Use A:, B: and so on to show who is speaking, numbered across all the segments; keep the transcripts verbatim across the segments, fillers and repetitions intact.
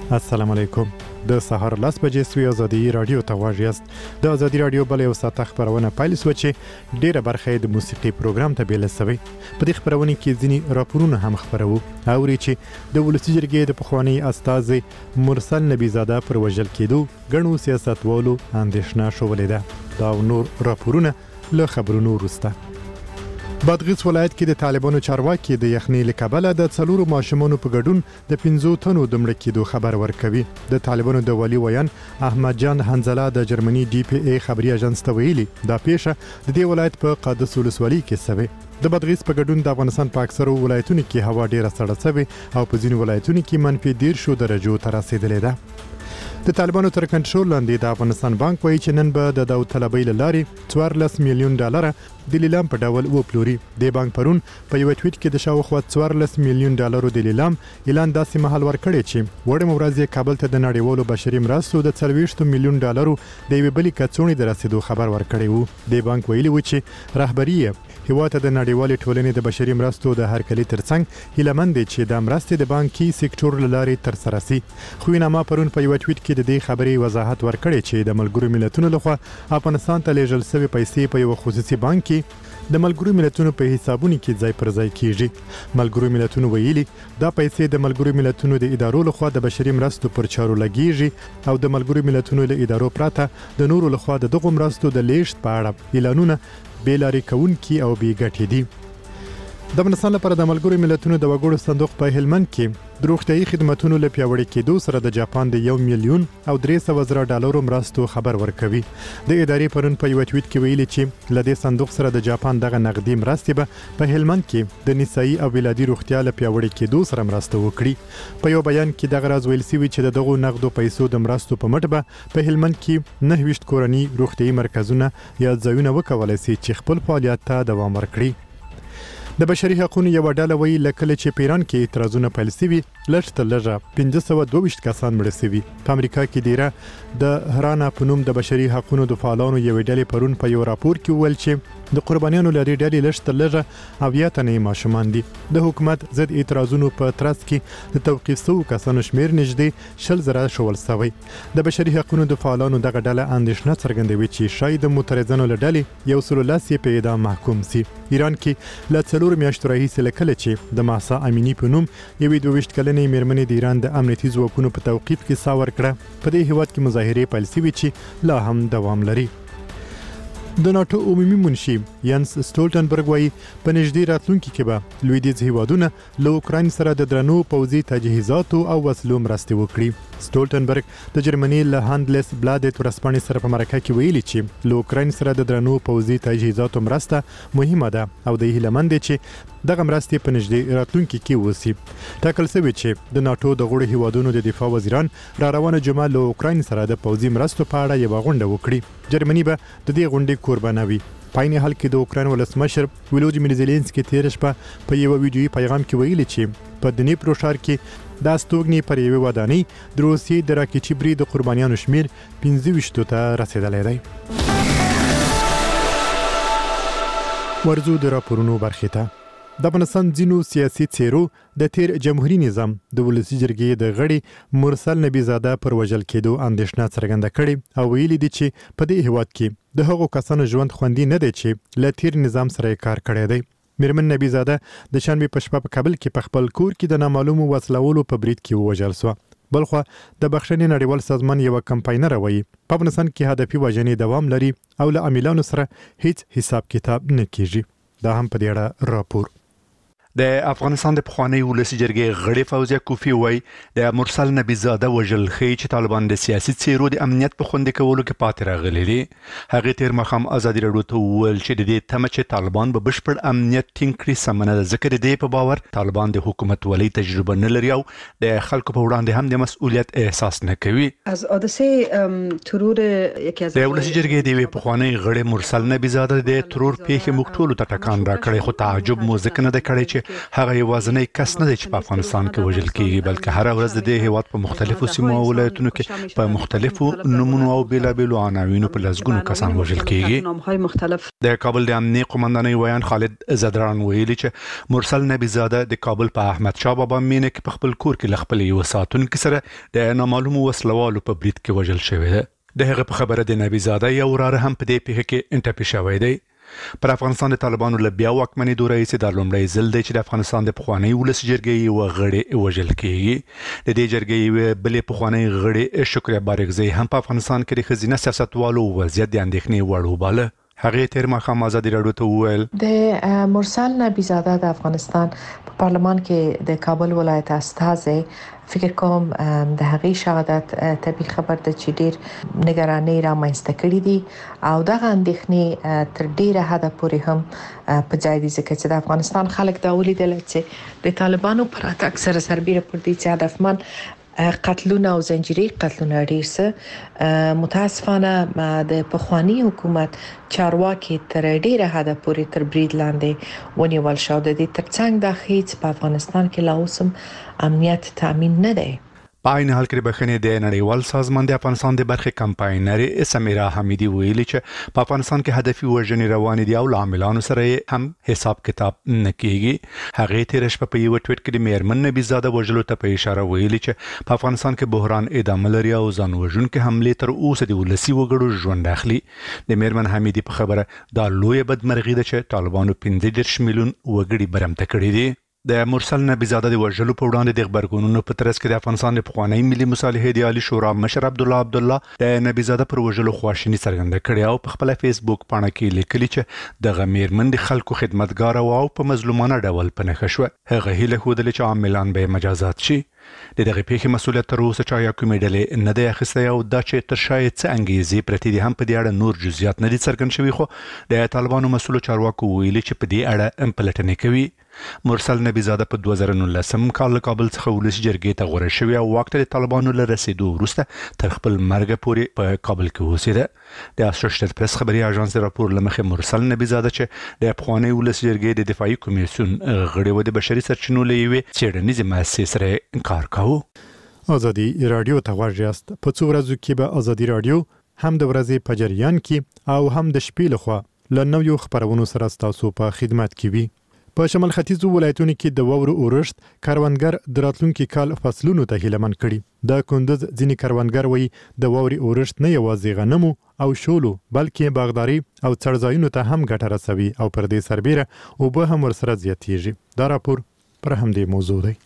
A: السلام علیکم. د سهار لاس بجې سوی ازادي رادیو ته غواړئ یاست. د ازادي رادیو بل یو ساعت خبرونه پیل شو چې ډیره برخه د موسیقي پروګرام ته بیل شوی. په دې خبرونه کې ځینی راپورونه هم خبرو. اوري چې د ولسی جرګې د پخوانی استاذ مرسل نبی زاده پر وژل کېدو غنو سیاستوالو اندېښنه شولې ده. دا نور راپورونه له خبرونو وروسته. بادغیس ولایت کې د طالبانو چارواکي د یخنۍ لکبله د څلورو ماشومانو په ګډون د پنځو تنو د مړه کېدو خبر ورکوي. د طالبانو د والي ویان احمد جان حنزله د جرمني ډي پی ای خبري اژانس ته ویلي دا پیښه د دې ولایت په قادس ولسوالۍ کې شوې. د بادغیس په ګډون د افغانستان په اکثرو ولایتونو کې هوا ډیره سړه شوې او په ځینو ولایتونو کې منفي دیرشو درجو ته رسیدلې ده. د طالبانو تر کنټرول لاندې د افغانستان بانک وایي چې نن به د داود طلبۍ له لارې څوارلس میلیون ډالر د لیلام په ډول وپلوري. د بانک پرون په یو ټویټ کې د شاوخوا څوارلس میلیون ډالرو د لیلام اعلان داسې مهال ورکړی چې وړم ورځ کابل ته د نړیوالو بشري مرستو د څلوېښت میلیون ډالرو د یوې بلې کڅوړې د رسیدو خبر ورکړی وو. د بانک ویلي و چې رهبري هیواد ته د نړیوالې ټولنې د بشري مرستو د هرکلي ترڅنګ هیلمند دي چې د مرستې د بانکي سکتور لارې تر سره سي. خو نامه پرون په یو ټویټ کې د دې خبرې وضاحت ورکړی چې د ملګرو ملتونو لخوا افغانستان ته لیږل شوی پیسې په یو خصوصي بانک کې د ملګرو ملتونو په حسابونو کې ځای پر ځای کیږي. ملګرو ملتونو ویلي دا پیسې د ملګرو ملتونو د ادارو لخوا د بشري مرستو پر چارو لګیږي او د ملګرو ملتونو له ادارو پراته د نورو لخوا د دغو مرستو د لیږد په اړه اعلانونه بیلاري کوونکي او بې ګټې دي. د افغانستان لپاره د ملګرو ملتونو د وګړو صندوق په هلمند کې د روغتیايي خدماتو له پیاوړي کېدو سره د جاپان د یو میلیون او درې سوه زره ډالرو مرستو خبر ورکوي. د ادارې پرون په یو ټویټ کې ویلي چې له دې صندوق سره د جاپان دغه نقدي مرستې به په هلمند کې د نسایي او ولادي روغتیا له پیاوړي کېدو سره مرسته وکړي. په یو بیان کې دغه راز ویل شوی چې دغه نقدو پیسو د مرستو په مټ به په هلمند کې نه ویشت کورني روغتیايي مرکزونه یا ځایونه وکولای شي چې خپل فعالیت ته دوام ورکړي. د بشري حقوقو یو ډله وی لکه چې پیران کې اعتراضونه پیل شوي لږ تر لږه پنځه سوه دوه ویشت کسان مړه شوي. په امریکا کې دیره د هرانا په نوم د بشري حقوقو د فعالانو یو ډلې پرون په یو راپور کې ویل چې د قربانیانو لري ډلې لږ تر لږه اویا تنې ماشومان دي. د حکومت ضد اعتراضونو په ترڅ کې د توقیف شوو کسانو شمیر نږدې شل زره شول شوی. د بشري حقوقو د فعالانو دغه ډله اندېښنه څرګندوي چې شاید د معترضانو له ډلې یو سل لس یې په اعدام محکوم شي. ایران کې له څلور میاشتو راهیسې له کله چې د مهسا امینی په نوم یوې دوه ویشت کلنې میرمنې د ایران د امنیتي ځواکونو په توقیف کې ساه ورکړه، په دې هیواد کې مظاهرې پیل شوي چې لا هم دوام لري. د ناتو عمومي منشي ینس سټولټنبرګ وایي په نږدې راتلونکي کې به لویدیځ هیوادونه له اوکراین سره د درنو پوځي تجهیزاتو او وسلو مرستې وکړي. سټولټنبرګ د جرمني له هاندلس بلادت ورځپاڼې سره په مرکه کې ویلي چې له اوکراین سره د درنو پوځي تجهیزاتو مرسته مهمه ده او د هیله مند چې دغه مرستې په نږدې راتلونکي کې وسی. ټاکل شوی چې د ناتو د غړو هیوادونو د دفاع وزیران را روانه جمعه له اوکراین سره د پوځي مرستو په اړه یوه غونډه وکړي. جرمني به د دې غونډې قربانه وي. په عین حال کې د اوکراین ولسمشر ولودیمیر زيلنسکي تیر شپه په یو ویډیويي پیغام کې ویلي چې په دنیپرو ښار کې د استوګنې پر یوې ودانۍ د روسیې د راکېټي برید د قربانیانو شمیر پنځه ویشتو ته رسیدلی دی. ورځو د راپورونو برخې ته. د افغانستان ځینو سیاسي څیرو د تیر جمهوریت نظام د ولسی جرګې د غړي مرسل نبی زاده پر وژل کېدو اندېښنه څرګنده کړې او ویلي دي چې په دې هیواد کې د هغو کسانو ژوند خوندي نه دی چې له تیر نظام سره کار کړی دی. میرمن نبی زاده د شنبې په شپه په کابل کې په خپل کور کې د نامعلومو وسلوالو په برید کې ووژل شوه. بلخوا د بخښنې نړیوال سازمان یو کمپاینر وایي په افغانستان کې هدفي وژنې دوام لري او له عاملانو سره هیڅ حساب کتاب نه کیږي. دا هم په دې اړه راپور.
B: د افغانستان د پخوانی ولسی جرګې غړي فوزیه کوفی وای د مرسل نبی زاده وژل خي چې طالبان د سیاسي څیرو د امنیت په خوندې کولو کې پاتې راغلي دي. هغه تیر مخام ازادي راډیو ته ویل چې د دې تمه چې طالبان به بشپړ امنیت ټینګ کړي سمنه ذکر دی په باور طالبان د حکومت ولې تجربه نه لري او د خلکو په وړاندې هم د مسؤلیت احساس نه کوي.
C: از حادثه ترور یکی از
B: د ولسی جرګې د پخوانی غړي مرسل نبی زاده د ترور پیښه مکتول ته ټکان راکړي خو تعجب مو ځکه نه کړی چې هغه یوازینی کس نه دی چې په افغانستان کې وژل کیږي بلکې هر ورځ د دې هیواد په مختلفو سیمو او ولایتونو کې په مختلفو نمونو او بیلابیلو عناوینو په لسګونو کسان وژل کیږي. د کابل د امنیه قومندانۍ ویان خالد زدران ویلي چې مرسل نبی زاده د کابل په احمد شاه بابا مینه کې په خپل کور کې لخپل یو ساتونکو سره د نامعلومو وسلوالو په برید کې وژل شوی دی. د هغه په خبره د نبی زاده یو وراره هم په دې پیښه کې انټپی شوی دی. پر افغانستان د طالبانو له بیا واکمنۍ دوره یې د لومړی ځل دی چې د افغانستان د پخوانی ولس جرګې یو غړی وژل کیږي. د دې جرګې بلې پخوانی غړی شکریه بارګزی هم په افغانستان کې د ښځینه سیاستوالو وضعیت د اندېښنې وړ وباله. هغه تیر مخام آزادی راډیو ته وویل
D: د مرسل نبی زاده د افغانستان په پارلمان کې د کابل ولایت استازي فکر کوم د هغې شهادت طبي خبر د چې ډیر نگرانۍ را مینځته کړې دي او دغه اندېښنې تر ډیره حده پورې هم په ځای دي ځکه چې د افغانستان خلک دا ولیدل چې د طالبانو پر اتاک سره سربېره پر دې چې هدفمن قتلونه او زنجیري قتلونه ډیر څه متاسفانه د پخوانی حکومت چارواکي تر ډیره حده پورې تر برید لاندې ونیول شو. د دې ترڅنګ د هیڅ په افغانستان کې لا اوس هم امنیت تامین نه دی.
B: په عین حال کې د بخښنې د نړیوال سازمان د افغانستان د برخې کمپاینرې سمیرا حمیدي ویلي چې په افغانستان کې هدفي وژنې روانې دي او عاملانو سره هم حساب کتاب نه کیږي. هغه تیر شپه په یو ټویټ کې د میرمن نبی زاده وژلو ته په اشاره ویلي چې په افغانستان کې بحران ادامه لري او ځان وژونکي حملې تر اوسه د ولسی وګړو ژوند اخلي. د میرمن حمیدي په خبره دا لوی بدمرغي ده چې طالبانو پنځه دېرش میلیون وګړي برمته کړي دي. د مرسل نبی زاده د وژلو په وړاندې د خبرګونونو په ترڅ کې د افغانستان د پخوانی ملي مصالحې د عالی شورا مشر عبد الله عبد الله د نبی زاده پر وژلو خواشیني څرګنده کړې او په خپل فیسبوک پاڼه کې لیکلي چې د غمیرمن د خلکو خدمتګار او په مظلومانه ډول پنهخه شو. هغه هیله خوده چې عاملان به مجازات شي. د دغه پیښې مسؤلیت تر اوسه چا یا کومې ډلې نه دی اخیستی او دا چې تر شاید څه انګیزې پرتې دي هم په دې اړه نور جزئیات نه دي څرګند شوي خو د طالبانو مسؤلو چارواکو ویلي چې په دې اړه پلټنې کوي. مرسل نبی زاده په دوه زره نولسم کال له کابل څخه ولسي جرګې ته غوره شوی او واک ته د طالبانو له رسیدو وروسته تر خپل مرګ پورې په کابل کې اوسېده. د اسوسییټډ پریس خبري اژانس راپور لمخې مرسل نبی زاده چې د پخوانی ولسي جرګې د دفاعي کمیسیون غړی و د بشري سرچینو له یوې څېړنیزې مؤسسې سره کار کاوه.
A: آزادی رادیو ته غوږ یاست. په څو ورځو کې به آزادی رادیو هم د ورځې په جریان کې او هم د شپې لخوا له نویو خبرونو سره ستاسو په خدمت کې وي. په شمال ختیځو ولایتونو کې د واورو اورښت کاروانګر د راتلونکي کال فصلونو ته هیلمن کړي. د کندز ځینې کاروانګر وایي د واوري اورښت نه یوازې غنمو او شولو بلکې باغداري او څړځایونو ته هم ګټه رسوي او پر دې سربېره اوبه هم ورسره زیاتیږي. دا راپور پر همدې موضوع دی.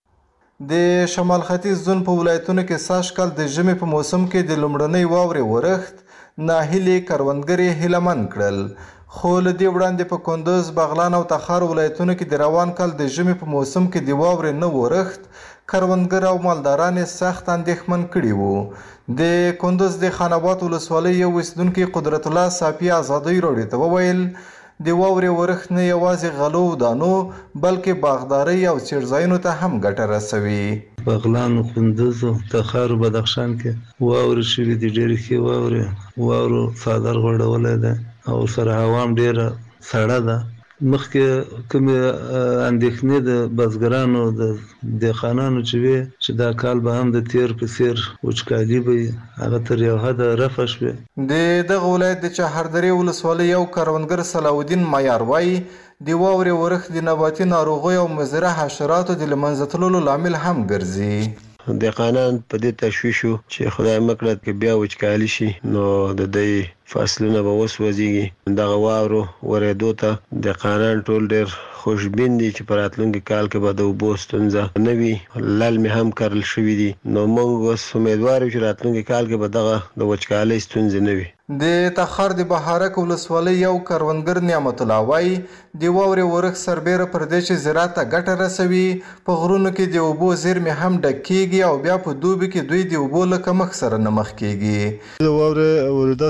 E: د شمال ختیځ زون په ولایتونو کې سږکال د ژمي په موسم کې د لومړنۍ واورې ورښت ناهیلې کروندګرې هیلمن کړل. خو له دې وړاندې په کندز، بغلان او تخار ولایتونو کې د روان کال د ژمي په موسم کې د واورې نه ورښت کروندګر او مالداران سخت اندېښمن کړي وو. د کندز د خان آباد ولسوالۍ یو اوسېدونکي قدرت الله صافي ازادۍ راډیو ته وویل د واورې ورښت نه یوازې غلو دانو بلکې باغدارۍ او څړځایونو ته هم ګټه رسوي.
F: بغلان، کندز او تخار او بدخشان کې واورې شوي دي، ډېرې ښې واورې واورو څادر غوړولی دی او سره هوا هم ډېره سړه ده. مخکې کومې اندېښنې د بزګرانو د دهقانانو چې وې چې دا کال به هم د تیر په څېر وچکالي به وي هغه تر یو حده رفع شوې.
E: د دغه ولایت د چهاردرې ولسوالۍ یو کروندګر صلاحالدین معیار وایي د واورې ورښت د نباتي ناروغیو او مضره حشراتو د له منځه تللو لامل هم ګرځي.
G: دهقانان په دې تشویش وو چې خدای مکړه که بیا وچکالي شي نو د دوی فصلونه به وسوځېږي. دغه واورو ورېدو ته دهقانان ټول ډېر خوشبین دي چې په راتلونکي کال کې به د اوبو ستونزه نه وي. لل مې هم کرل شوي دي نو موږ اوس امیدوار یو چې راتلونکي کال کې به دغه د وچکالۍ ستونزې نه وي.
E: د تخار د بهارک ولسوالۍ یو کروندګر نعمت الله وایي د واورې ورښت سربېره پر دې چې زراعت ته ګټه رسوي په غرونو کې د اوبو زیرمې هم ډک کېږي او بیا په دوبي کې دوی د اوبو له کمښت سره نه مخ کېږي.
H: د واورې ورېدا سره به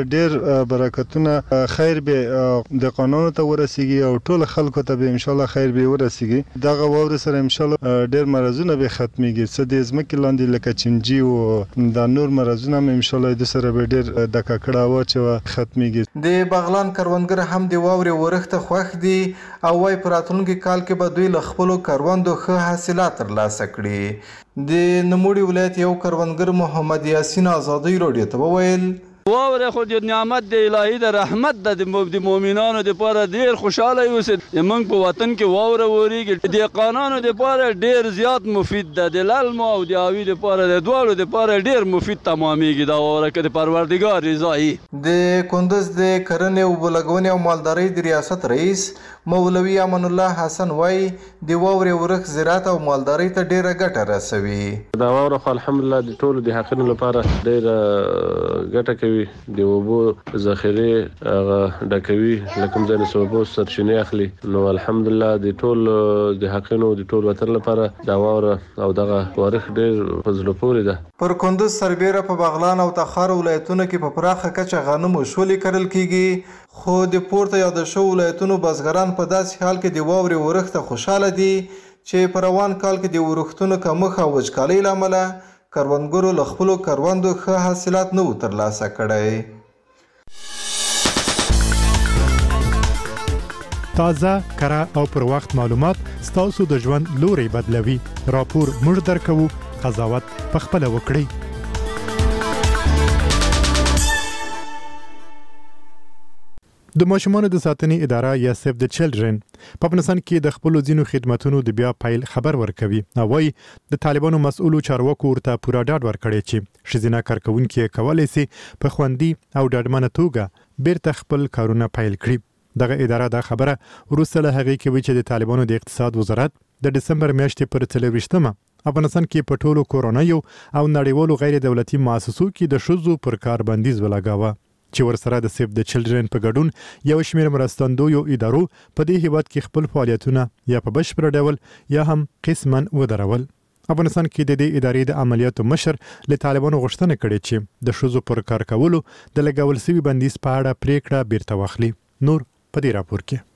H: ډېر برکتونه خیر به د قانون ته ورسیږي او ټول خلکو ته به ان شاء الله خیر به ورسیږي. دغه واور سره ان شاء الله ډېر مرزونه به ختميږي. څه د ځمکې لاندې لکه چنجي او د نور مرزونه ان شاء الله د سره به ډېر د ککړه واچو ختميږي.
E: د بغلان کروندګر هم د واورې ورخته خوښ دي او وايي په راتلونکي کال کې به دوی له خپلو کروندو ښه حاصلات ترلاسه کړي. د نوموړي ولایت یو کروندګر محمد یاسین ازادي راډیو ته وویل
I: واوره خو د نعمت د الهي د رحمت د مؤمنانو د لپاره ډیر خوشاله اوسه. موږ په وطن کې واوره وریږي د قانونو د لپاره ډیر زیات مفید ده. د لالمو او د اوی د لپاره د دوالو د لپاره ډیر مفید تمامېږي دا واوره کې د پروردګار رضایي.
E: د کندوز د کرنې او بلګونې او مالدارۍ د ریاست رئیس مولوي امان الله حسن وای د واورې ورخ زراعت او مالدارۍ ته ډیره ګټه رسوي.
J: دا واوره خو الحمدلله د ټولو د حقونو لپاره ډیره ګټه کوي. د اوبو ذخیره هغه ډکوي لکه ځنه سبب سرچینه اخلي. نو الحمدلله د ټولو د حقونو د ټول وطن لپاره دا واوره او دغه ورخ ډیر فضل پورې ده.
E: پر کندوز سربېره په بغلان او تخار ولایتونو کې په پراخه کچه غنم او شولې کرل کیږي. خو د پورته یاد شو ولایتونو بزګران په داسې حال کې د واورې ورخته خوشاله دي چې په روان کال کې د ورښتونو کمښت او وچکالۍ له امله کروندګرو له خپلو کروندو ښه حاصلات نه وو ترلاسه کړی.
A: تازه، کره او پر وخت معلومات ستاسو د ژوند لوري بدلوي. راپور موږ درکوو، قضاوت پخپله وکړئ. د ماشومانو د ساتنې اداره یا سیف د چلډرن په افغانستان کې د خپل ځینو خدماتو د بیا پایل خبر ورکوي. او وايي د طالبانو مسؤلو چارواکو ورته پورا ډاډ ورکړي چې شزینه کارکونکو کولای شي په خوندي او ډاډمنه توګه بیرته خپل کارونه پایل کړي. دغه اداره دا خبره وروسته له هغې کې چې د طالبانو د اقتصاد وزارت د دسمبر میاشتې پر څلوېښتمه افغانستان کې په ټولو کورونایي او نړیوالو غیر دولتي مؤسسو کې د ښځو پر کار بندیز ولګاوه چې ورسره د سیف د چلډرن په ګډون یو شمېر مرستندویو ادارو په دې هیواد کې خپل فعالیتونه یا په بشپړ ډول یا هم قسماً ودرول. افغانستان کې د دې ادارې د عملیاتو مشر له طالبانو غوښتنه کړې چې د ښځو پر کار کولو د لګول شوي بندیز په اړه پریکړه بیرته واخلي. نور په دې راپور کې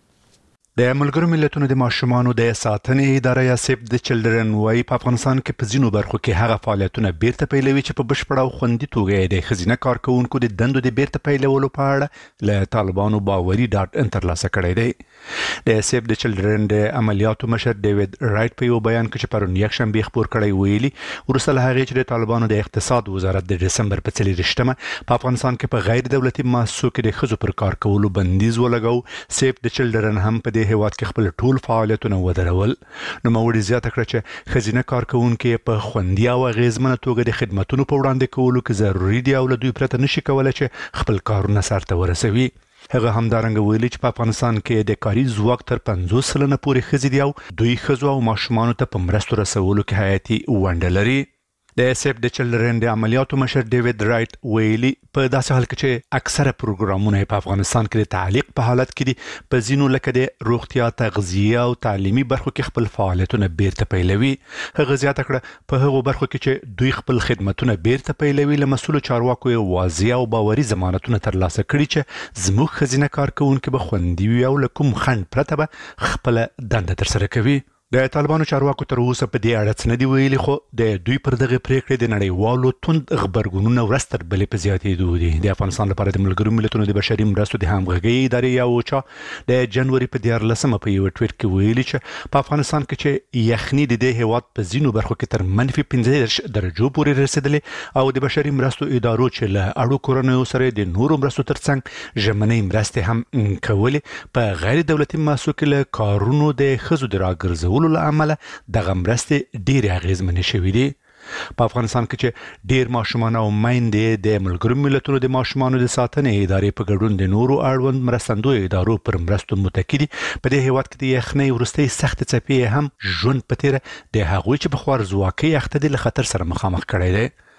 B: د ملګرو ملتونو د ماشومانو د ساتنې اداره یا سیف د چلډرن وايي په افغانستان کې په ځینو برخو کې هغه فعالیتونه بیرته پیلوي چې په بشپړ او خوندي توګه د خزینه کارکونکو د دندو د بیرته پیلولو په اړه له طالبانو باوري ډاډ ترلاسه کړی دی. د سیف د چلډرن د عملیاتو مشر ډیوډ رایټ په یو بیان کې چې پرون یکشنبه خبر کړی ویلي ورسره هغه چې د طالبانو د اقتصاد وزارت د دسمبر په څلوېښتمه په افغانستان کې په غیر دولتي مؤسسو کې د ښځو پر کار کولو بندیز ولګاو. سیف د چلډرن هم په دې هیواد کې خپل ټول فعالیتونه ودرول. نو موړي زیاته کړ چې خزینه کارکونکو په خوندي او اغیزمنه توګه د خدماتو په وړاندې کولو کې ضروري دي او له دوی پرته نشي کولای چې خپل کارونه سرته ورسوي. هغه همدارنګه ویلي چې په افغانستان کې د کاري ځواک تر پنځوس سلنه پورې ښځې دي او دوی ښځو او ماشومانو ته په مرستو رسولو کې حیاتي ونډه لري. د سیف د چلډرن د عملیاتو مشر ډیوډ رایټ ویلي په داسې حال کې چې اکثره پروګرامونه په افغانستان کې د تعلیق په حالت کې دي په ځینو لکه د روغتیا، تغذیه او تعلیمي برخو کې خپل فعالیتونه بیرته پیلوي. هغه زیاته کړه په هغو برخو کې چې دوی خپل خدماتونه بیرته پیلوي له مسؤلو چارواکو واضح او باوري ضمانتونه ترلاسه کړي چې زموږ خزینه کارکونکو به خوندي وي او له کوم خنډ پرته به خپل دنده ترسره کوي. د طالبانو چارواکو تر اوسه په دې اړه څه نه دي ویلي، خو د دوی پر دغه پریکړې د نړیوالو توند غبرګونونه ورځ تر بلې په زیاتېدو دي. د افغانستان لپاره د ملګرو ملتونو د بشري مرستو د همغږۍ ادارې یا اوچا د جنوري په دیارلسمه په یو ټویټ کې ویلي چې په افغانستان کې چې یخني د دې هیواد په ځینو برخو کې تر منفي پنځه دېرش درجو پورې رسېدلې او د بشري مرستو ادارو چې له اړو کورنیو سره د نورو مرستو ترڅنګ ژمنۍ مرستې هم کولې په غیر دولتي مؤسسو کې له کارونو د ښځو د راګرځولو له امله دغه مرستې ډېرې اغېزمنې شوې دي. په افغانستان کې چې ډېر ماشومان او میندې د ملګرو ملتونو د ماشومانو د ساتنې ادارې په ګډون د نورو اړوند مرستندویو ادارو پر مرستو متکي دي، په دې هیواد کې د یخنۍ وروستۍ سختې څپې هم ژوند په تیره د هغوی چې په خوارځواکۍ اخته دي له خطر سره مخامخ کړی دی.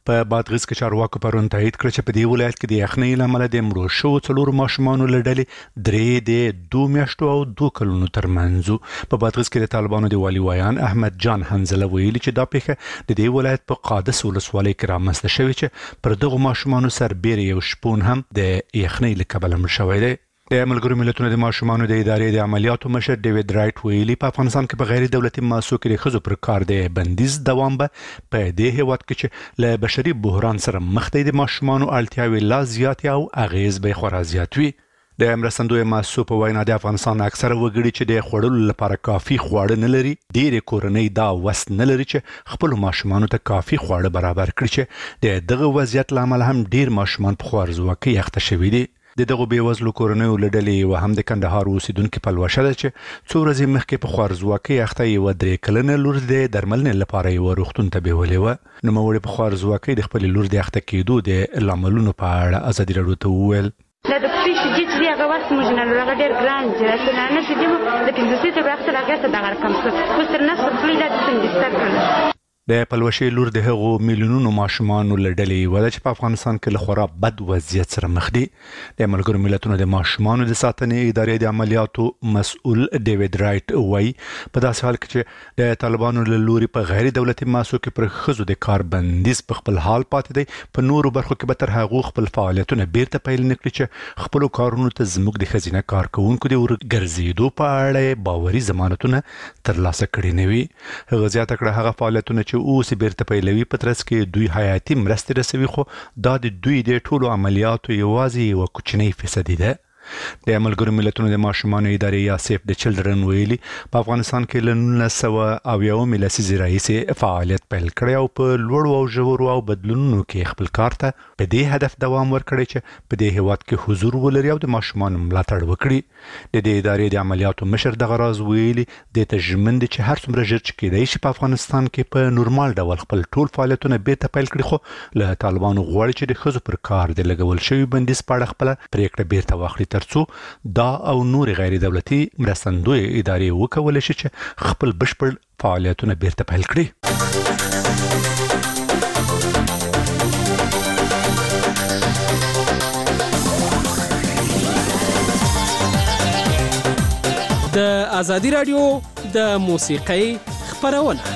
B: په بادغیس کې چارواکو پرون تایید کړ چې په دې ولایت کې د یخنۍ له امله د مړو شوو څلورو ماشومانو له ډلې درې د دوه میاشتو او دوه کلونو ترمنځ. په بادغیس کې د طالبانو د والي ویان احمد جان حنزله ویلي چې دا پیښه د دې ولایت په قادس ولسوالۍ کې رامنځته شوې چې پر دغو ماشومانو سربېره یو شپون هم د یخنۍ له کبله مړ شوی دی. د ملګرو ملتونو د ماشومانو د ادارې د عملیاتو مشر ډیوډ رایټ ویلي په افغانستان کې په غیر دولتي مؤسسو کې د ښځو پر کار د بندیز دوام به په دې هیواد کې چې له بشري بحران سره مخ دی د ماشومانو اړتیاوې لا زیاتې او اغیز به خورا زیات وي. د مرستندوی مؤسسو په وینا د افغانستان اکثره وګړي چې د خوړلو لپاره کافي خواړه نه لري، ډېرې کورنۍ دا وس نه لري چې خپل ماشومانو ته کافي خواړه برابر کړي چې د دغه وضعیت لامل هم ډېر ماشومان په خوارځواکۍ اخته شوي دي. د دغه بیوزلو کورنیو له ډلې یوه هم د کندهار اوسیدونکې پلوشه ده چې څو ورځې مخکې په خوارځواکۍ اخته یوه درې کلنه لور د درملنې لپاره یوه روغتون ته بیولې وه. نوموړې په خوارځواکۍ د خپلې لور د اخته کېدو د لاملونو په اړه ازادي راډیو ته وویل.
K: دا د پښې شدید چې هغه وخت موږ نه لرغه ډېر ګران چې اصلا نه چې دیمو د پنځوسې ته وخت هغه څه دغه کم څه خو تر نس خپل د څنګه کړل.
B: د پلوشي لور د هغو میلیونونو ماشومانو له ډلې وده چې په افغانستان کې له خورا بد وضعیت سره مخ دي. د ملګرو ملتونو د ماشومانو د ساتنې ادارې د عملیاتو مسؤل ډیوډ رایټ وایي په داسې حال کې چې د طالبانو له لوري په غیر دولتي مؤسسو کې پر ښځو د کار بندیز په خپل حال پاتې دی، په نورو برخو کې به تر هغو خپل فعالیتونه بیرته پیل نه کړي چې خپلو کارونو ته زموږ د ښځینه کارکوونکو د ورګرځېدو په اړه باوري ضمانتونه ترلاسه کړي نه وي. هغه زیاته کړه هغه فعالیتونه چې اوس بیرته پیلوي په ترڅ کې دوی حیاتي مرستې رسوي، خو دا د دوی د ټولو عملیاتو یوازې یوه کوچنۍ فیصدي ده. د ملګرو ملتونو د ماشومانو ادارې یا سیف د چلډرن ویلي په افغانستان کې له نولس سوه اویاومې لسیزې راهیسې فعالیت پیل کړی او په لوړو او ژورو او بدلونونو کې خپل کار ته په دې هدف دوام ورکړی چې په دې هیواد کې حضور ولري او د ماشومانو ملاتړ وکړي. د دې ادارې د عملیاتو مشر دغه راز ویلي د ته ژمن دي چې هر څومره ژر چې کېدای شي په افغانستان کې په نورمال ډول خپل ټول فعالیتونه بیرته پیل کړي، خو له طالبانو غواړي چې د ښځو پر کار د لګول شوي بندیز په اړه خپله پرېکړه بیرته واخلي ترڅو دا او نور غیر دولتي مرستندوی ادارې وکولای شي چې خپل بشپړ فعالیتونه بیرته پیل کړي.
L: د ازادي راډیو د موسیقۍ خپرونه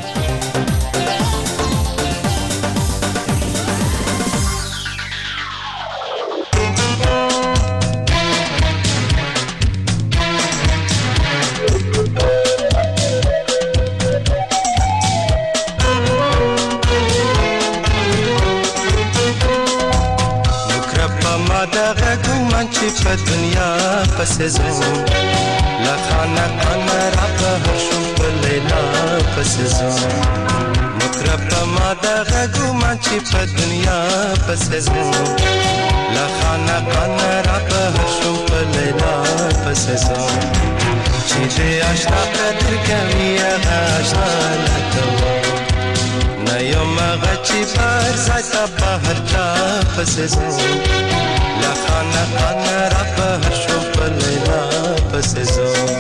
M: په دنیا پسې زوم لخانه خانه را په شو په لیلا پسې زوم مکرب ما دغه ګومان چې په دنیا پسې زوم لخانه خانه را په شو په لیلا پسې زوم چې دې آشنا قدر کوي هغه آشنا لته نه یو مغه چې پر ځای په هر چا پسې زوم لخانه خانه را په شو په لیلا پسې زوم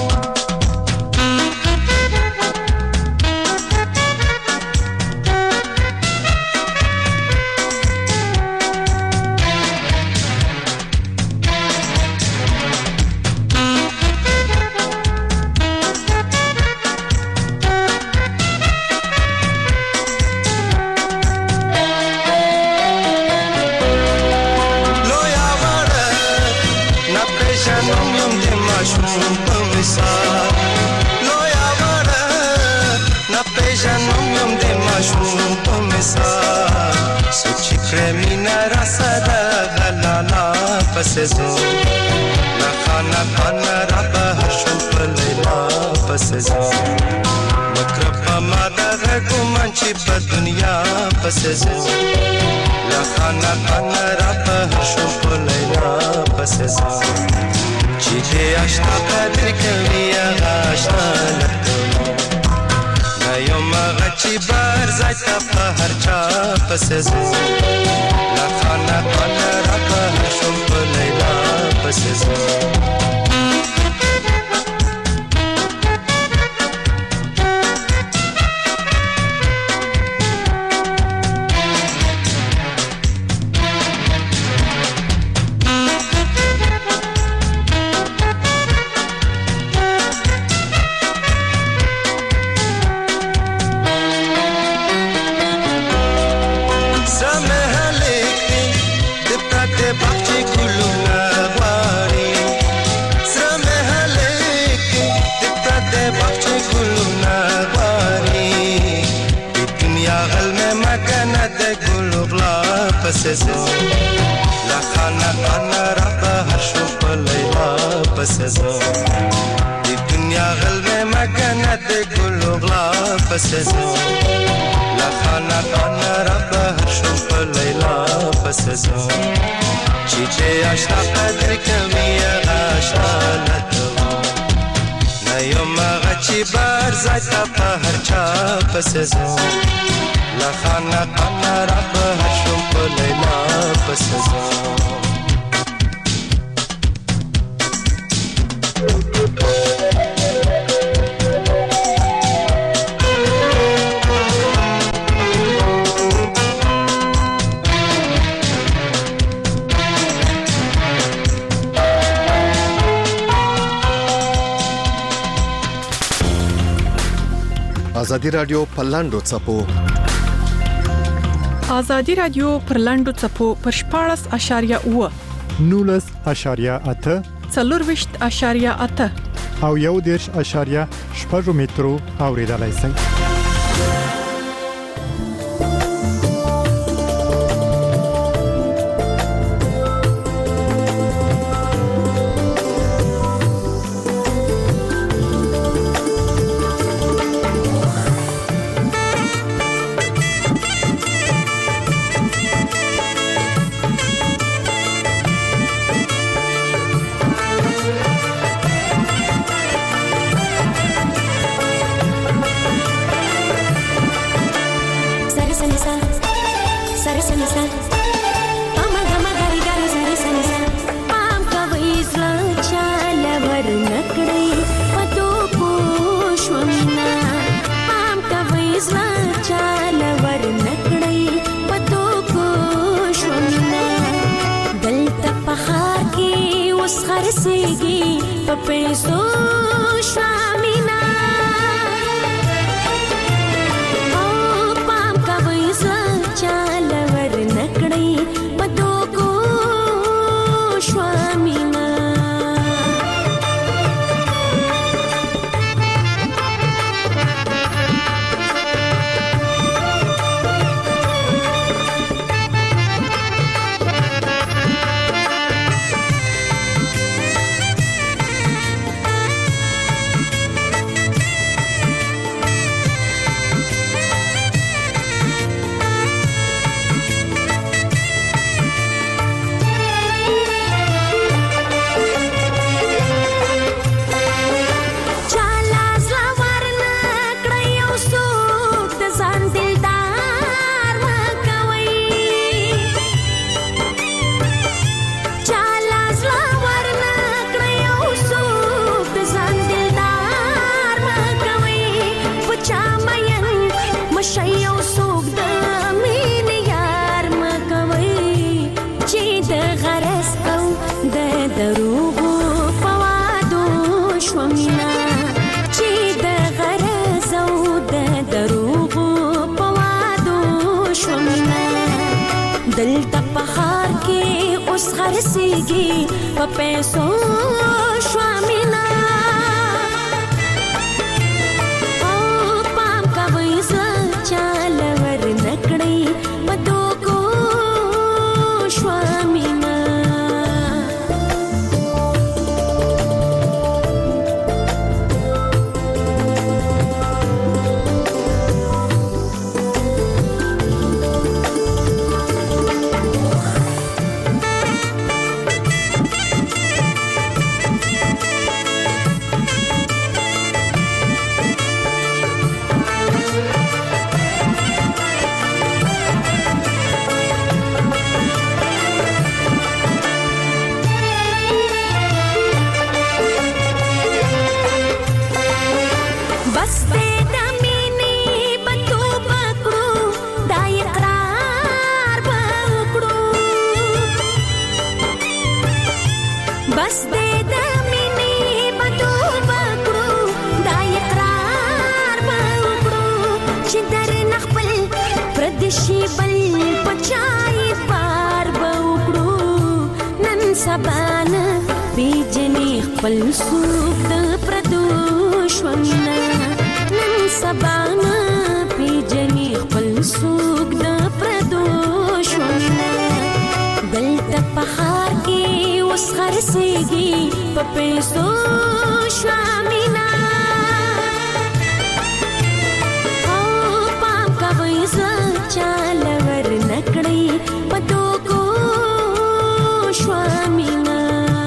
M: پسې زوم لخانه خانه را به شو په لیلا پسې زوم مکرب ما دغه ګومان چې په دنیا پسې زوم لخانه خانه را به شو په لیلا پسې زوم چې دې آشنا قدر کوي هغه آشنا لته نه یو مغه چې بر ځای ته په هر چا پسې زوم لخانه خانه را به شو په لیلا پسې زوم پسې زو لا خانه خانه را بهر شو په لیلا پسې زو د دنیا غلبه مګنه د ګلو غلا پسې زو لا خانه خانه را بهر شو په لیلا پسې زو چې دې آشنا قدر کوي آشنا لته نه یو مغه چې بار زاته په هر چا پسې زو لا خانه خانه را بهر شو په لیلا پسې زو
N: ازادي رادیو په لاندو چپو
O: ازادي رادیو پر لاندو چپو پر شپاړس اشاریه اوه
A: نولس اشاریه اته
O: څلورویشت اشاریه اته
A: او یو دیرش اشاریه شپږ مترو اوریدلای شئ.
P: دلته په خار کې اوس خرسيږي په پیسو شوامینا او پام کوي ځل چال ور نکړي په دوکو شوامینا سبانا بیجنی خپل سوق د پردوش ومینا نن سبانا بیجنی خپل سوق د پردوش ومینا خار کې اوس خرڅېږي په پیسو شوامینا او پام کوي زه چاله ور نکړی په دوکو شوامینا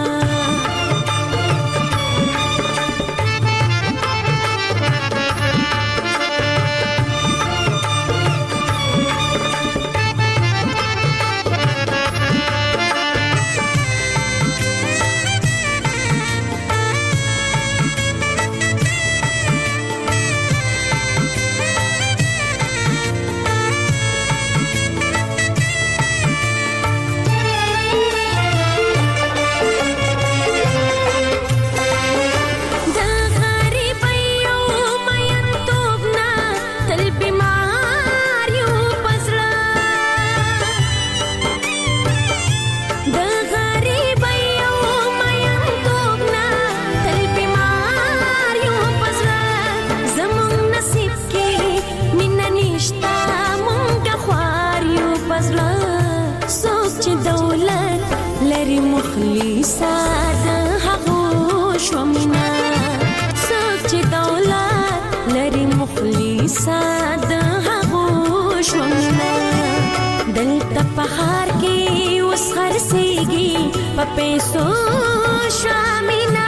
P: پیسو شامینا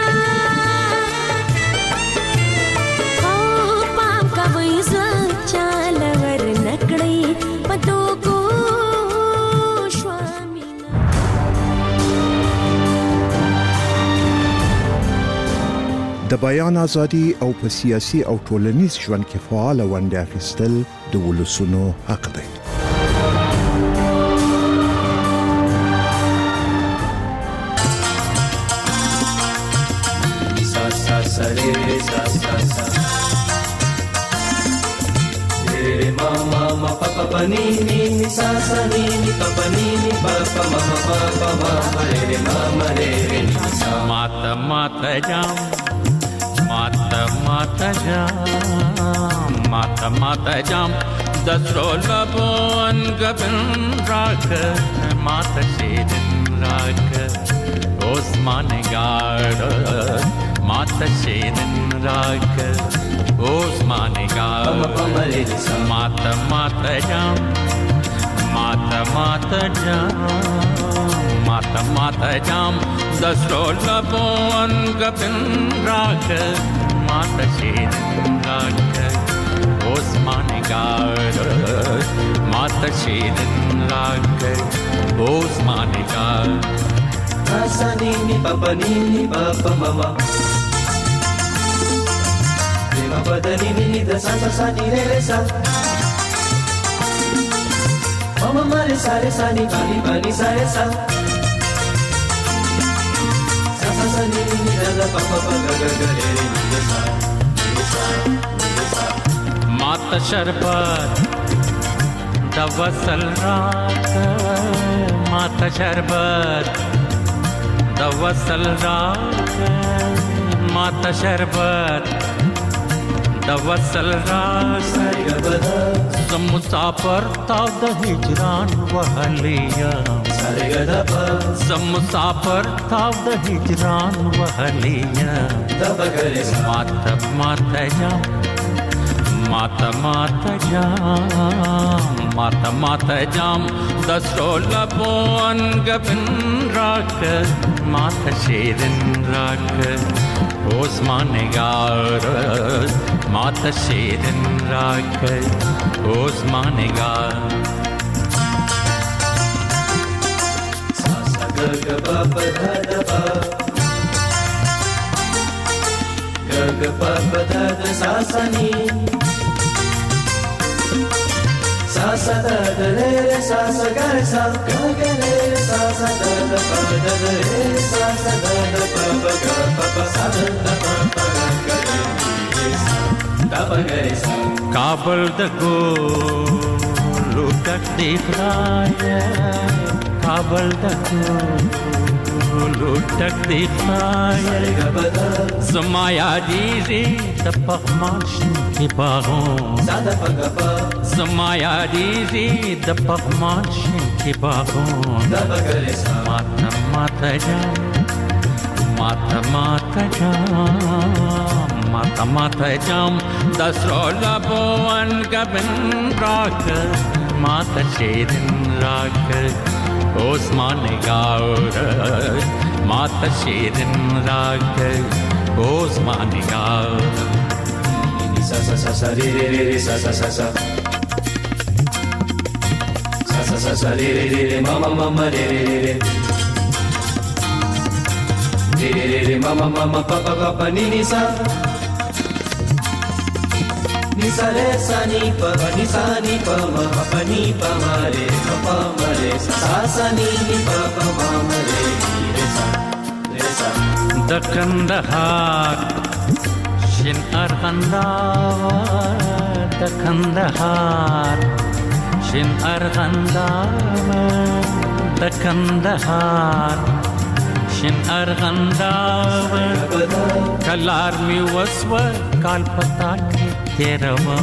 P: او پام کوي زه چاله ور نکړی په دوکو شامینا
Q: د بیان ازادي او په سیاسي او ټولنیز ژوند کې فعال ونډه اخیستل د ولسونو حق دی.
M: Ni ni ni sa sa ni ni pa pa ni ni pa pa ma ma pa pa ma ma re re ma ma re re ni sa
R: mata mata jam mata mata jam mata mata jam dasrol bon gabin rak mata shedin rak osman gard mata shedin rak Osman gard mata mata jam mata mata jam mata mata jam dasrol labon gabin rak mata shedin rak Osman gard mata shedin rak Osman gard
M: Asani ni papa ni ni papa mama Papa da ni ni da sa sa sa ni re re sa Mama ma re sa re sa ni pa ni pa ni sa re sa Sa sa sa ni ni da da pa pa pa ga ga ga re re ni da sa ni sa ni sa
R: Mata sharbat da wasal raat Mata sharbat da wasal raat Mata sharbat da wasal raas zam musafir ta da hijran wahliya zam musafir ta da hijran wahliya mata mata jam mata mata jam mata mata jam dasrol labon gabin rak mata shedin rak Osman gard mata shedin rak Osman gard
M: sa sa ga ga pa pa da da pa ga ga pa pa da da sa sa ni sa sa da da re re sa sa ga re sa ga ga re sa sa da da pa da da re sa sa da da pa pa ga pa pa sa da da pa pa ga ga re da pa ga re sa
R: Kabul da go lutak dikhaya Kabul da go lutak dikhaya زما یادیږي د پغماش کې باغون
S: زاده پګپا
R: زما یادیږي د پغماش کې باغون
S: د بغلسا
R: ماته ماته جام ماته ماته جام ماته ماته جام د سرو لبون غبن راک ماته شیرین راک اوسمان گاور ماته شیرین راک اوسمان گاور
S: سا سا سا سا ری ری ری سا سا سا سا سا سا سا سا ری ری ری ماما ماما ری ری ری ری ری ری ری ماما ماما پا پا پا پا نی نی سا نی سا رے سا نی پا نی سا نی پا ما پا نی پا ما رے پا پا ما رے سا سا نی نی پا پا ما ما رے رے سا رے سا
R: د کندهار شین ارغنداور د کندهار شین ارغنداور د کندهار شین ارغنداور کلار می وسو کال پتا کې تیروا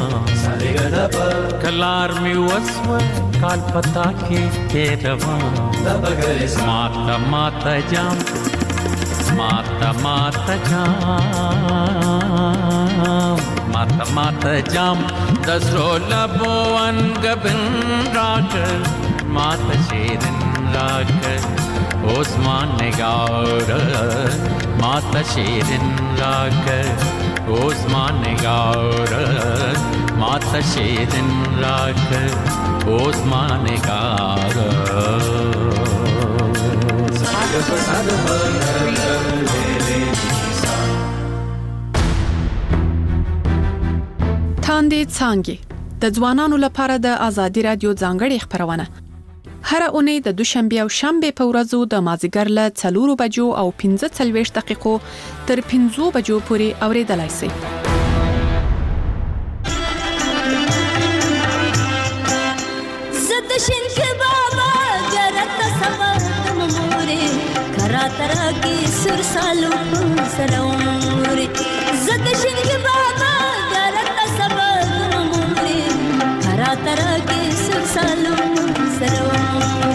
R: کلار می وسو کال پتا کې تیروا ماتا ماتا جام ماتا ماتا جام ماتا ماتا جام دسرو لبون گبن راک ماتا شیرن راک اوسمان نگار ماتا شیرن راک اوسمان نگار ماتا شیرن راک اوسمان نگار
O: تاندې څانګې د ځوانانو لپاره د ازادي رادیو ځانګړې خبرونه هر اونۍ د دوشنبه او شنبه په ورځو د مازیګر له څلورو بجو او پنځه څلوېښت دقیقو تر پنځو بجو پورې اورېدلای شئ.
P: ترا کی سر سالو سروري زد شنگ بابا غلط سبب موري ترا ترا کی سر سالو سروري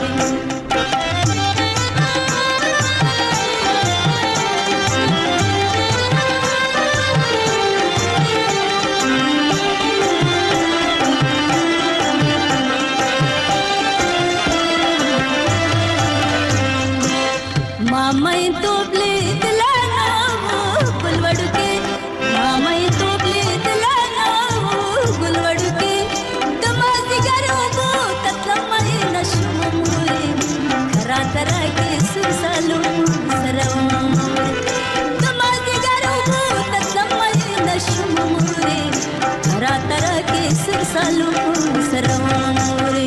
P: मामई तोबले दिलाना वो गुलवड़ के मामई तोबले दिलाना वो गुलवड़ के दमाजी गरों को ततलमई नशम मोरे करा तरा के सुरसालो सरवरे दमाजी गरों को ततलमई नशम मोरे करा तरा के सुरसालो सरवरे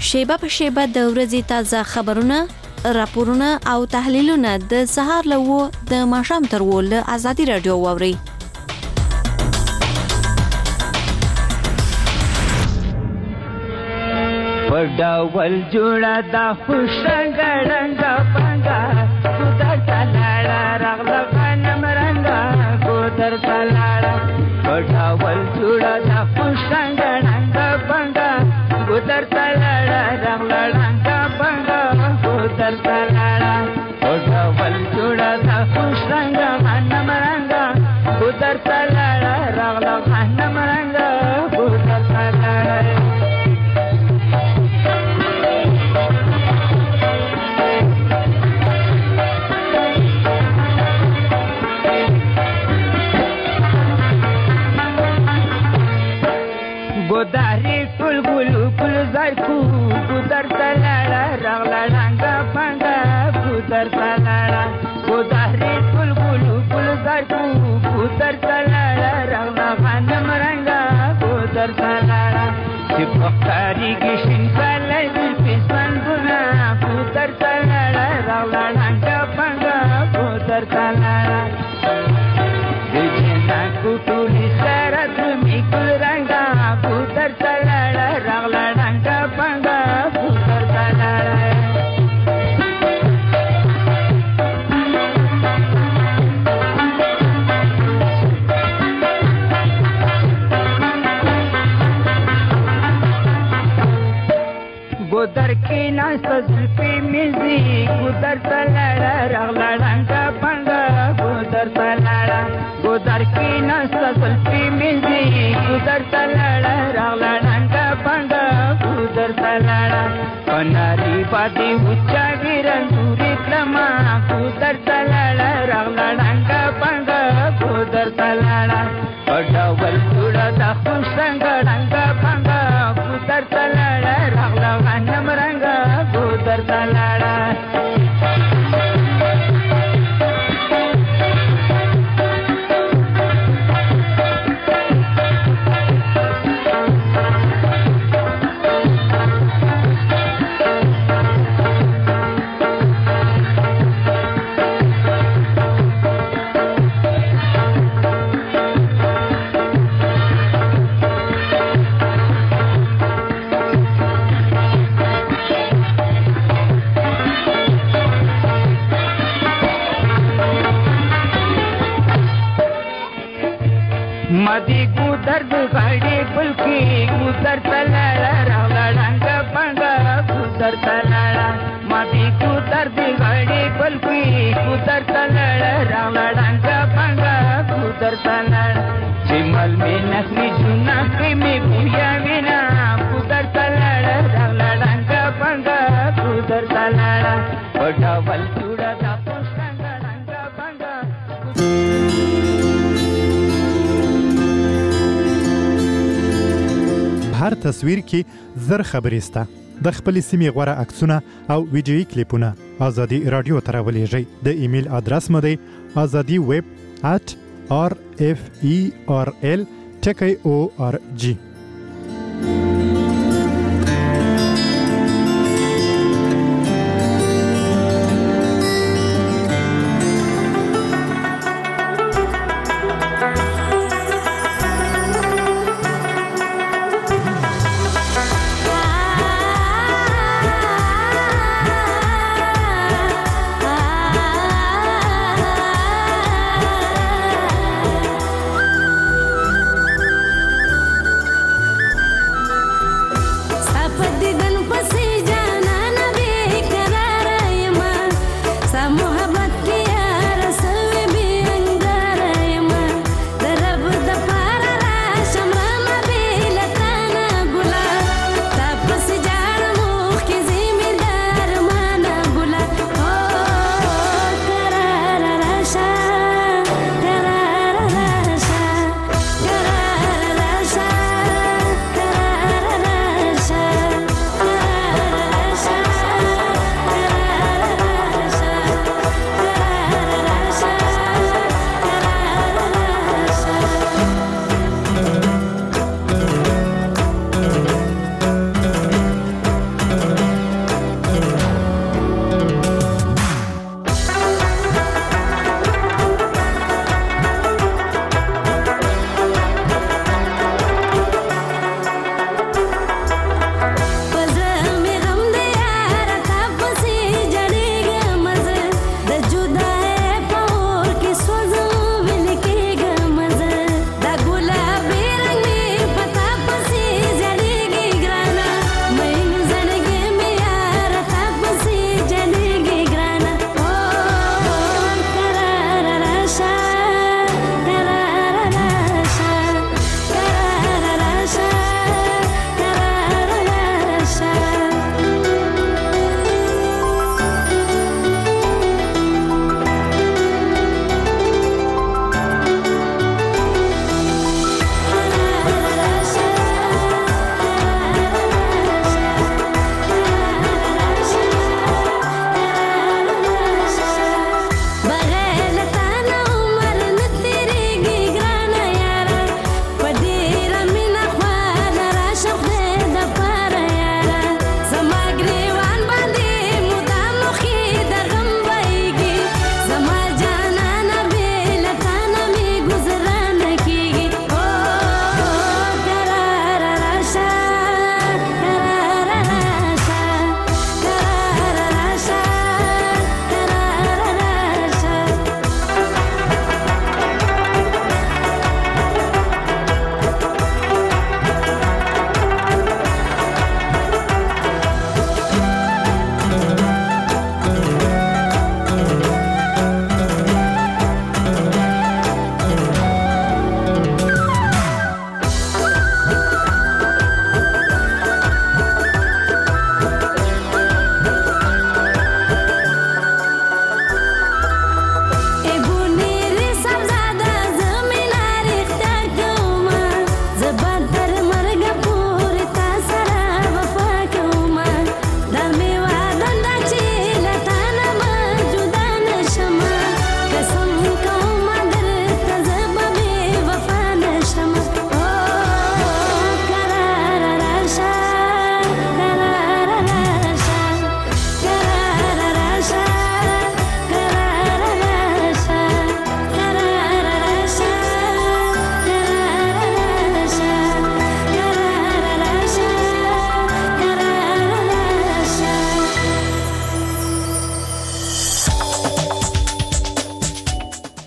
T: شیبه په شیبه د ورځې تازه خبرونه، راپورونه او تحلیلونه د سهار له و د ماښام تر و له ازادي رادیو واورئ.
U: پډاول جوړه دا خوشنګ رنګ پنګا ګودر تلاړه رغله غنم رنګا ګودر تلاړه پډاول جوړه دا خوشنګ رنګ پنګا ګودر تلاړه رغله رنګ پنګا ګودر تلاړه پډاول جوړه دا خوشنګ غنم رنګا ګودر تلاړه رغله غنم رنګا ګودر تلاړه ګوداري ټول ګلو ګل زار کو ګودر تلاړه رغلا رنګا پنګا ګودر تلاړه ګوداري ټول ګلو ګل زار کو ګودر تلاړه رغلا غنم رنګا ګودر تلاړه چې پخاري کې شین کله دې پسند ګنا ګودر تلاړه رغلا رنګا پنګا ګودر تلاړه دې جنا کو ټولي سره می ګل رنګا ګودر تلاړه رغلا رنګا پنګا ګودر تلاړه ګودر کې ناست زلفي مزي ګودر تلاړه رغلا رنګا پنګا ګودر تلاړه ګودر کې ناست زلفي مزي ګودر تلاړه رغلا رنګا پنګا ګودر تلاړه پناري باندې وچا ګرندوري کلمه ګودر تلاړه رغلا رنګا پنګا ګودر تلاړه پډاول جوړه دا خوشنګ رنګا پنګا ګودر تلاړه رغلا غنم رنګا ګودر تلاړه مدي ګودر د غړې بلکې ګودر تلاړه رغلا رنګا پنګا ګودر تلاړه مدي ګودر د غړې بلکې ګودر تلاړه رغلا رنګا پنګا ګودر تلاړه چې مل می نخري جنا کې می بویا وینا ګودر تلاړه رغلا رنګا پنګا ګودر تلاړه پډاول جوړه دا خوشنګ رنګا پنګا
A: هر تصویر کې زر خبرې سته. د خپل سیمې غوړه عکسونه او ویډیويي کلیپونه ازادي رادیو ته راولېږئ. د ایمیل ادرس مو دی azadi web at r f e r l ټکی او ار جی.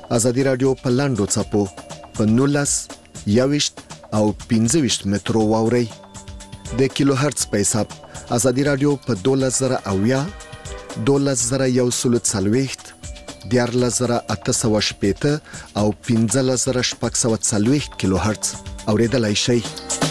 N: ازادي رادیو په لاندو چپو په نولس یوشت او پنځه ویشت مترو واوري د کیلو هرتز په حساب ازادي رادیو په دولس زره اویا دولس زره یو سل څلوېښت دیارلس زره اته سوه شپېته او پنځلس زره شپږ سوه څلوېښت کیلو هرتز اوریدلای شئ.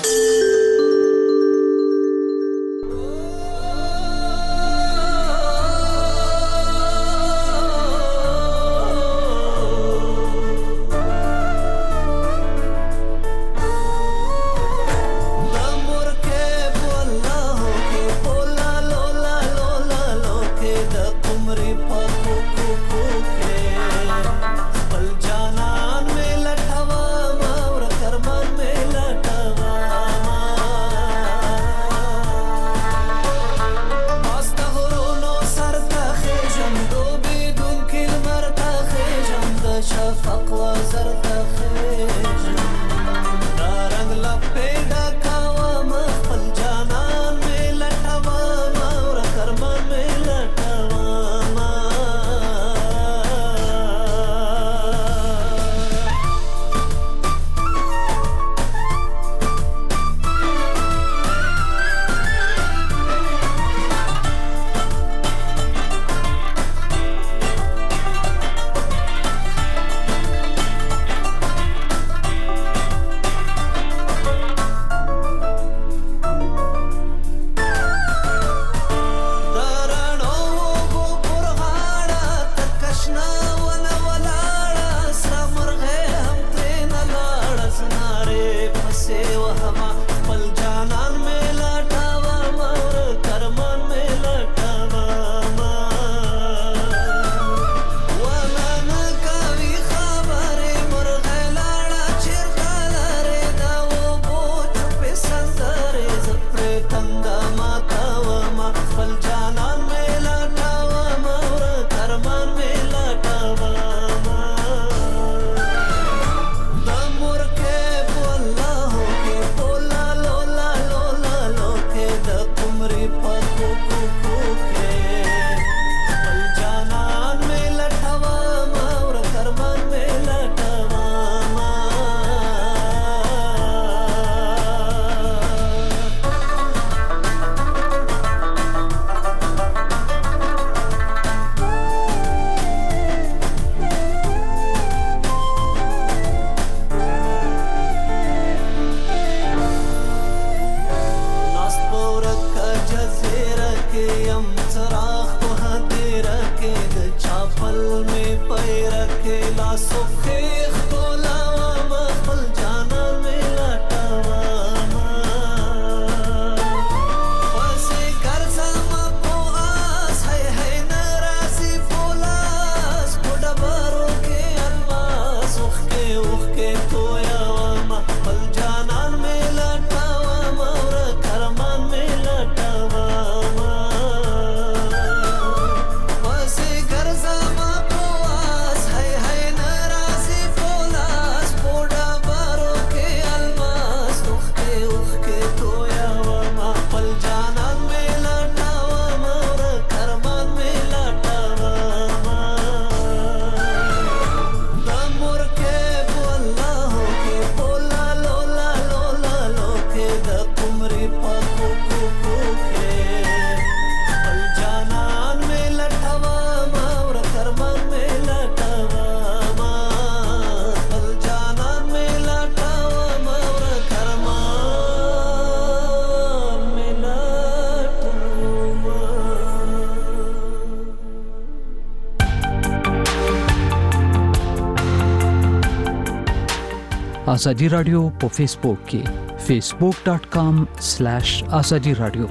C: ازادي رادیو په فیسبوک کې facebook dot com slash azadi radio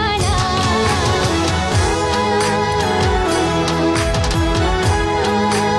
P: la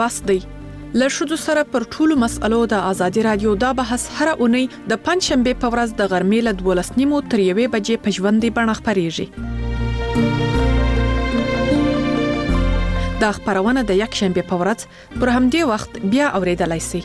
O: بس دی. له ښځو سره پر ټولو مسألو د ازادي رادیو دا بحث هر اونۍ د پنځشنبه په ورځ د غرمې له دولس نیمو تر یوې بجې په ژوندۍ بڼه خپرېږي. دا خپرونه د یکشنبه په ورځ پر همدې وخت بیا اوریدلای شئ.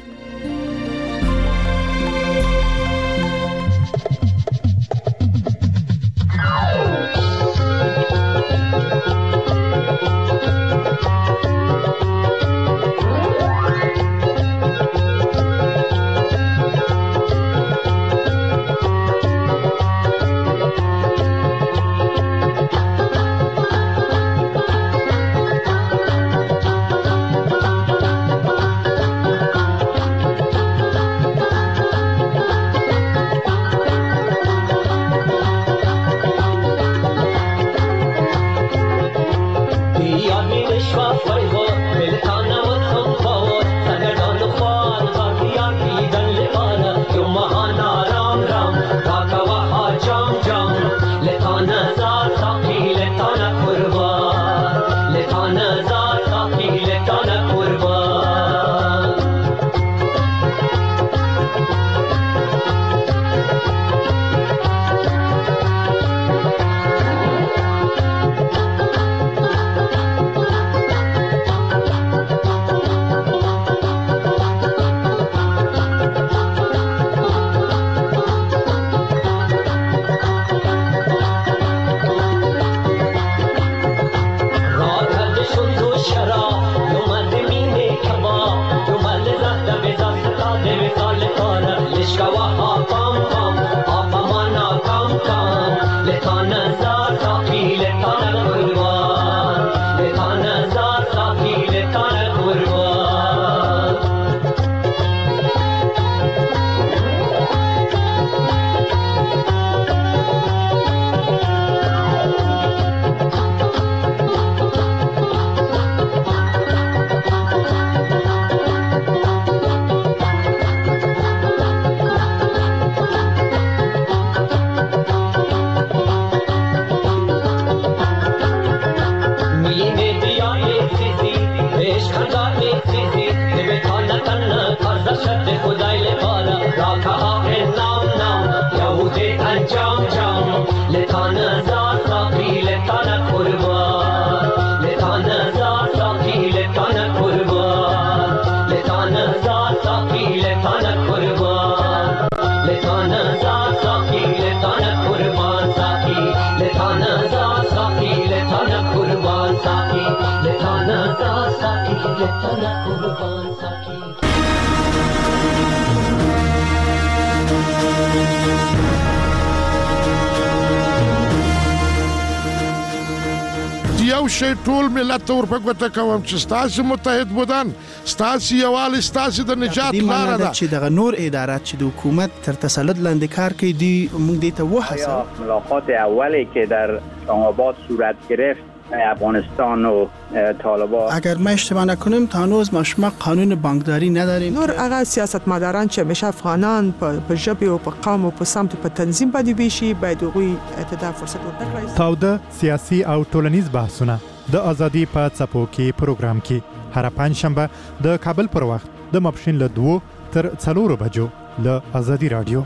D: یو شی ټول ملت ته ورپګوته کوم چې ستاسو متحد بودن ستاسو یووالي ستاسو د نجات لاره ده
V: چې دغه نور ادارات چې د حکومت تر تسلط لاندې کار کوي دی موږ دې ته وحسه
W: ملاقات اولی که در اسلام‌آباد صورت گرفت افغانستان و طالبان
V: اگر ما اشتباه نکنیم تا هنوز ما شما قانون بانکداری نداریم.
X: نور هغه سیاستمداران چې همیشه افغانان په ژبه او په قوم او په سمت په تنظیم باندې بيشي باید هغوی ته فرصت ورکړي.
A: تاوده سیاسي او ټولنیز بحثونه د ازادي په څپو کې پروګرام کې هر پنځشنبه د کابل پر وخت د ماپښین له دوه تر څلورو بجو له ازادي رادیو.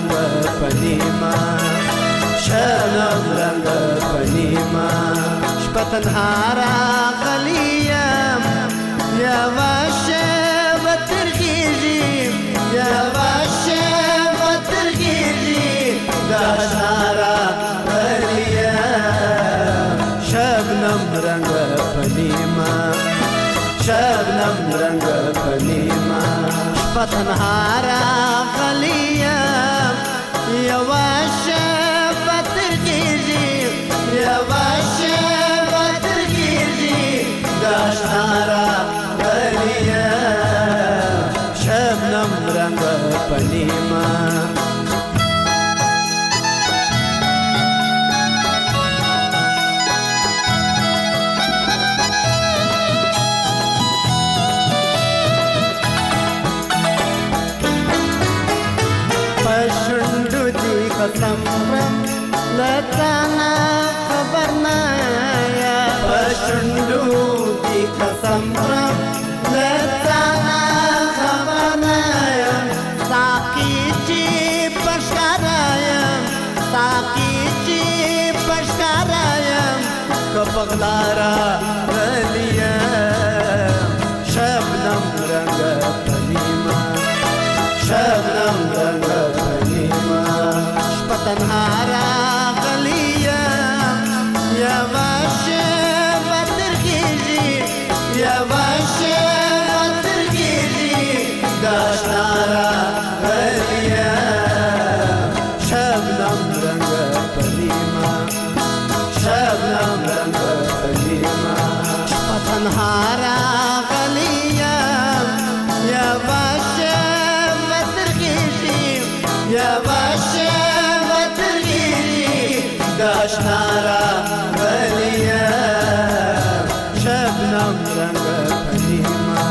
V: شبنم رنگ پنیما
F: شپه تنها راغلیم یوه شیبه ترخیږي یوه شیبه ترخیږي د اشنا راغلیم شبنم رنګه په نیمه شبنم رنګه په نیمه شپه تنها راغلیم یوه شیبه ترخیږي یوه شیبه ترخیږي د اشنا راغلیم شبنم رنګه په نیمه قسم رم لتانا خبر نایا پشندو دی قسم رم لتانا خبر نایا ساقی چی پشکارایم ساقی چی پشکارایم کپغلارا غلیم شبنم رنگ پنیما شبنم رنگ پنیما تنها راغلیم یوه شیبه ترخیږي یوه شیبه ترخیږي د اشنا راغلیم شبنم رنګه په نیمه شبنم رنګه په نیمه شپه تنها راغلیم یوه شیبه ترخیږي یوه داشنا راغلیم شبنم رنگ پنیما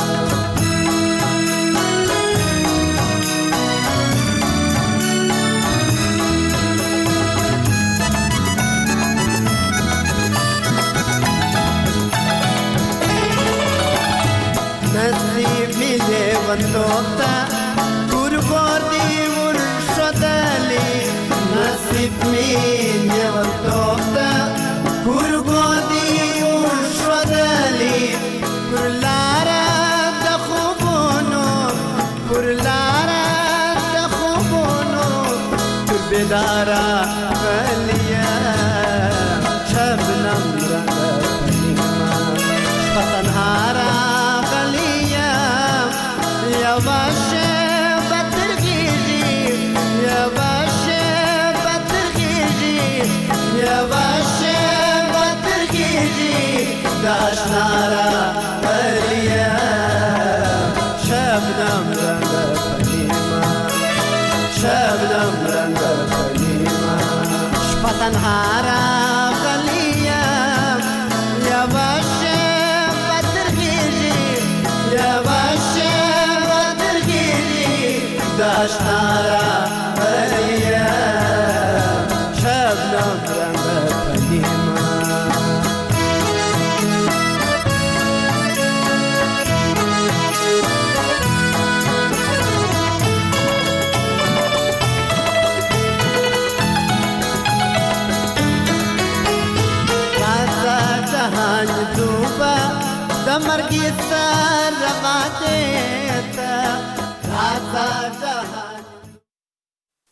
F: نصیب می لیوندوتا گرگوردی ورشدلی نصیب می لیوندوتا گرگوردی ورشدلی پر لارا دخوبونو پر لارا دخوبونو پر بیدارا غلیا شبنم رنگ پنیما شپتنهارا غلیا یوه شیبه ترخیږي یوه شیبه ترخیږي یوه شیبه ترخیږي د اشنا راغلیم شبنم رنګ پنیما شبنم رنګ پنیما شپه تنها راغلیم یوه شیبه ترخیږي یوه شیبه ترخیږي د اشنا راغلیم شبنم رنګ پنیما جهان دوبا د مرګ سره ماته تا راځه